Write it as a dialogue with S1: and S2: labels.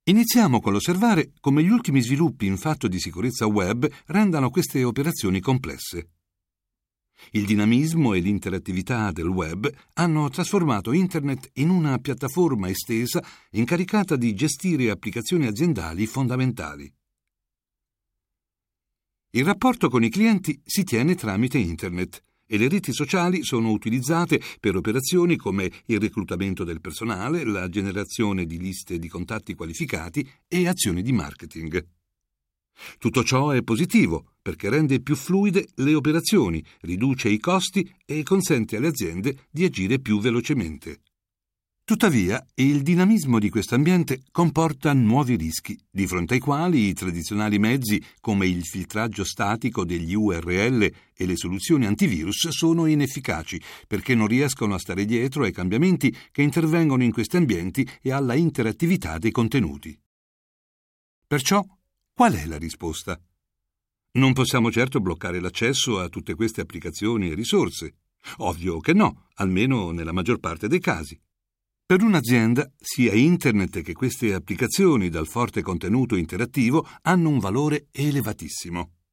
S1: Iniziamo con l'osservare come gli ultimi sviluppi in fatto di sicurezza web rendano queste operazioni complesse. Il dinamismo e l'interattività del web hanno trasformato Internet in una piattaforma estesa incaricata di gestire applicazioni aziendali fondamentali. Il rapporto con i clienti si tiene tramite Internet e le reti sociali sono utilizzate per operazioni come il reclutamento del personale, la generazione di liste di contatti qualificati e azioni di marketing. Tutto ciò è positivo perché rende più fluide le operazioni, riduce i costi e consente alle aziende di agire più velocemente. Tuttavia, il dinamismo di questo ambiente comporta nuovi rischi, di fronte ai quali i tradizionali mezzi come il filtraggio statico degli URL e le soluzioni antivirus sono inefficaci perché non riescono a stare dietro ai cambiamenti che intervengono in questi ambienti e alla interattività dei contenuti. Perciò, qual è la risposta? Non possiamo certo bloccare l'accesso a tutte queste applicazioni e risorse. Ovvio che no, almeno nella maggior parte dei casi. Per un'azienda, sia Internet che queste applicazioni dal forte contenuto interattivo hanno un valore elevatissimo.